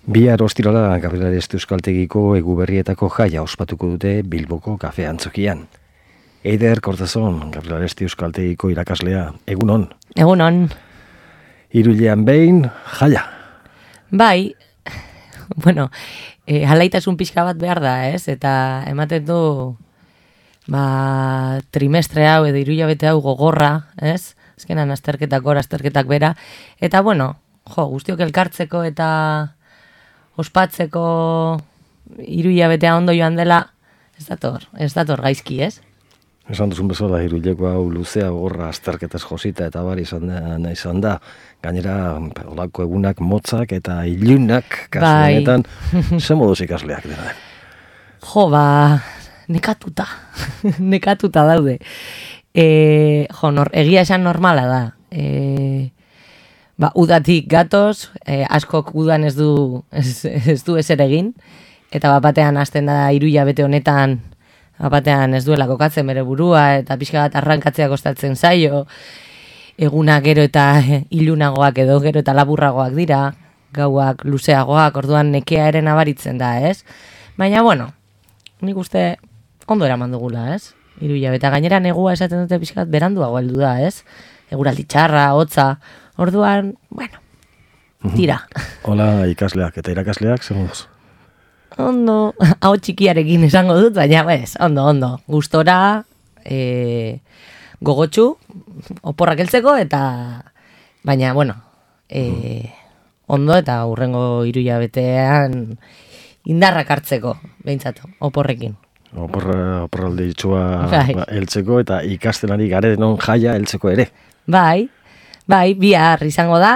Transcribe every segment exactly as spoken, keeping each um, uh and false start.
Bihar ostirala Gabriel Aresti Euskaltegiko Eguberrietako jaia ospatuko dute Bilboko kafe antzokian. Eider Kortazon, Gabriel Aresti Euskaltegiko irakaslea, egunon. Egunon. Hiruilean behin jaia. Bai, bueno, e, alaitasun pixka bat behar da, ez? Eta ematen du ba, trimestre hau edo hirulabete hau gogorra, ez? Azkenan azterketak gora, azterketak bera. Eta bueno, jo, guztiok elkartzeko eta ospatzeko hiruhilabetea ondo joan dela, ez dator, ez dator gaizki, ez? Esan duzun bezala hiruileko hau luzea gorra azterketaz josita eta bari izan da, izan da. Gainera, olako egunak motzak eta ilunak kasuanetan, bai. Ze moduz ikasleak dira den? Jo, ba, nekatuta, nekatuta daude. E, jo, nor, egia esan normala da. E, ba, udatik gatoz, e, askok udan ez du ez, ez du ezer egin, eta bat batean hasten da hiruhilabete honetan, bat batean ez duela kokatzen bere burua, eta pixka bat arrankatzea kostatzen zaio, eguna gero eta ilunagoak edo gero eta laburragoak dira, gauak luzeagoak, orduan nekea ere nabaritzen da, ez? Baina, bueno, nik uste ondo eraman dugula, ez? Hiruhilabete, gainera negua esaten dute pixka bat beranduago heldu da, ez? Eguraldi txarra, hotza, orduan, bueno, tira. Hola ikasleak eta irakasleak, zer moduz? Ondo, hau txikiarekin esango dut, baina bez, ondo, ondo. Gustora, e, gogotxu, oporrak heltzeko, eta, baina, bueno, e, ondo eta hurrengo hiruhilabetean indarrak hartzeko, behintzatu, oporrekin. Oporra, oporralde itxua bai. heltzeko eta ikasten ari garenon jaia heltzeko ere. Bai, bai, bihar izango da,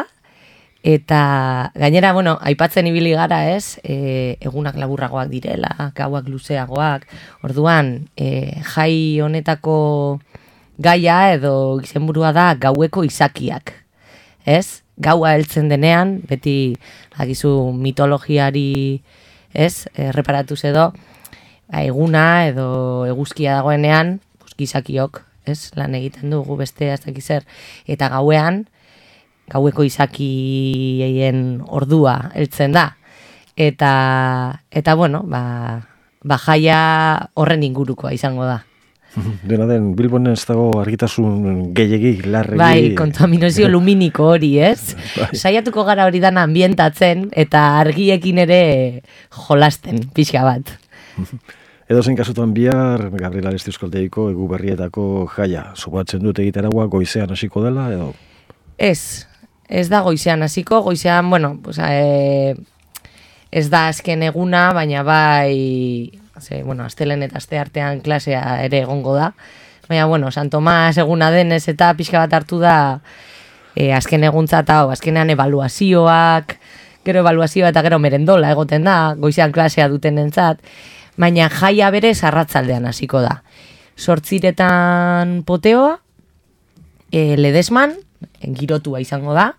eta gainera, bueno, aipatzen ibili gara, ez, e, egunak laburragoak direla, gauak luzeagoak, orduan, e, jai honetako gaia edo izenburua da gaueko izakiak, ez? Gaua heltzen denean, beti agizu mitologiari, ez, e, reparatuz edo, ba, eguna edo eguzkia dagoenean, pues, gizakiok, ez, lan egiten dugu beste ez dakiz zer, eta gauean, gaueko izakien ordua heltzen da. Eta, eta bueno, ba, ba jaia horren ingurukoa izango da. Dena den, Bilbon ez dago argitasun gehiegi, larregi... Bai, kontaminazio luminiko hori, ez? Bai. Saiatuko gara hori dana ambientatzen eta argiekin ere jolasten, pixka bat. Edo zen kasutan bihar, Gabriel Aresti Euskaltegiko Eguberrietako jaia, subatzen dut egiteragoa goizean hasiko dela, edo? Ez, ez da goizean hasiko, goizean, bueno, pues, e, ez da azken eguna, baina bai, ze, bueno, astelen eta aste artean klasea ere egongo da, baina, bueno, San Tomas eguna denez eta pixka bat hartu da e, azken eguntza eta hau, azkenean ebaluazioak, gero ebaluazioa eta gero merendola egoten da, goizean klasea duten entzat, baina jaia bere arratzaldean hasiko da. Sortziretan poteoa, e, ledesman, girotua izango da,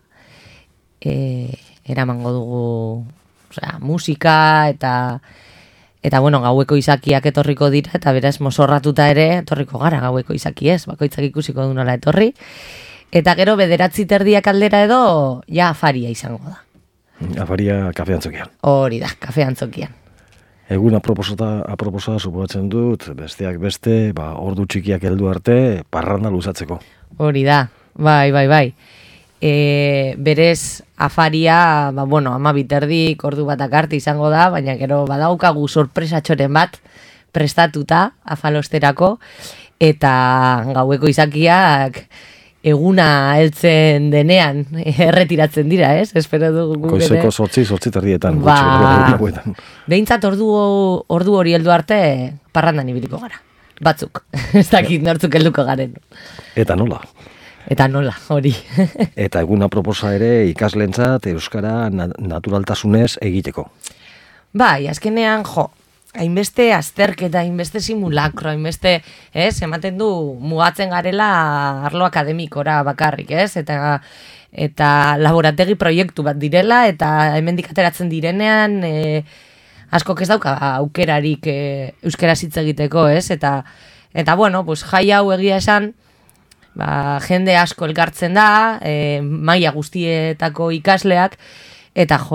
e, eramango dugu osea, musika eta eta bueno, gaueko izakiak etorriko dira, eta beraz mozorratuta ere etorriko gara gaueko izaki ez, bakoitzak ikusiko du nola etorri, eta gero bederatzi terdiak aldera edo ja afaria izango da. Afaria kafe antzokian. Hori da, kafe antzokian. Egun aproposata, aproposa suposatzen dut, besteak beste, ba, ordu txikiak heldu arte, parranda luzatzeko. Hori da, bai, bai, bai. E, berez afaria, ba, bueno, ama biterdik ordu batak arte izango da, baina gero badaukagu sorpresatxoren bat prestatuta afalosterako, eta gaueko izakiak eguna heltzen denean erretiratzen dira, ez? Espero dugu. Goizeko sortzi, sortzi terdietan. Ba, behintzat ordu, ordu hori heldu arte parrandan ibiliko gara. Batzuk. Ez dakit nortzuk helduko garen. Eta nola? Eta nola, hori. Eta eguna proposa ere ikaslentzat euskara naturaltasunez egiteko. Bai, azkenean, jo, hainbeste azterketa, hainbeste simulakro, hainbeste, ez, ematen du mugatzen garela arlo akademikora bakarrik, ez, eta eta laborategi proiektu bat direla, eta hemendik ateratzen direnean, e, askok ez dauka aukerarik e, euskaraz hitz egiteko, ez, eta, eta bueno, pues, jai hau egia esan, ba, jende asko elkartzen da, e, maila guztietako ikasleak, eta jo,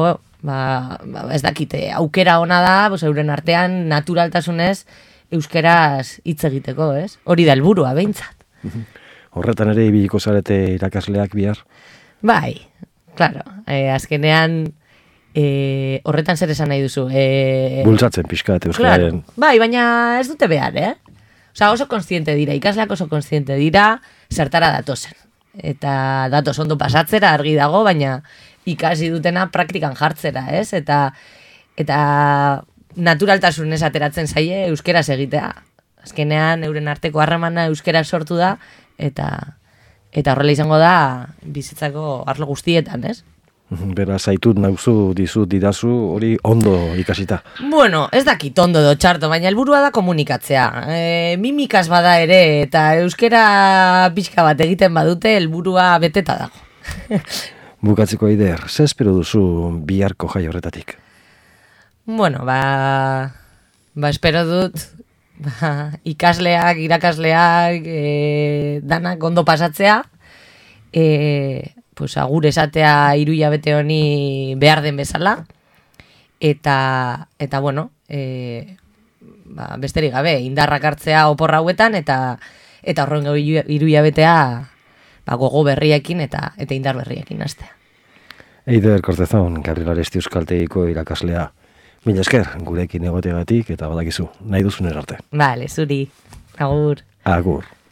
ba, ba ez dakite, aukera ona da, bos, euren artean naturaltasunez euskeraz hitz egiteko, ez? Hori da helburua behintzat. Horretan ere ibiliko zarete irakasleak bihar? Bai, claro, e, azkenean e, horretan zer esan nahi duzu. E, Bultzatzen pixka eta euskararen. Claro, bai, baina ez dute behar, eh? Osa, oso konstiente dira, ikasleak oso konstiente dira, zertara datozen. Eta datoz ondo pasatzera argi dago, baina ikasi dutena praktikan jartzera, ez? Eta, eta naturaltasunez ateratzen zaie euskeraz egitea. Azkenean, euren arteko harremana euskera sortu da, eta eta horrela izango da bizitzako arlo guztietan, ez? Bera, zaitut, nauzu, dizut, didazu, hori ondo ikasita. Bueno, ez dakit ondo do txarto, baina helburua da komunikatzea. E, mimikaz bada ere, eta euskera pixka bat egiten badute, helburua beteta dago. Bukatzeko Aider, ze espero duzu biharko jai horretatik? Bueno, ba, ba espero dut ba, ikasleak, irakasleak, e, danak ondo pasatzea, e, pues, agur esatea hiru hilabete honi behar den bezala, eta, eta bueno, e, ba, besterik gabe, indarrak hartzea oporra hauetan, eta eta horren hiru hilabetea ba, gogo berriekin eta eta indar berriekin hastea. Aider Kortezon, Gabriel Aresti Euskaltegiko irakaslea. Mila esker, gurekin egoteagatik eta badakizu, nahi duzun erarte. Vale, zuri. Agur. Agur.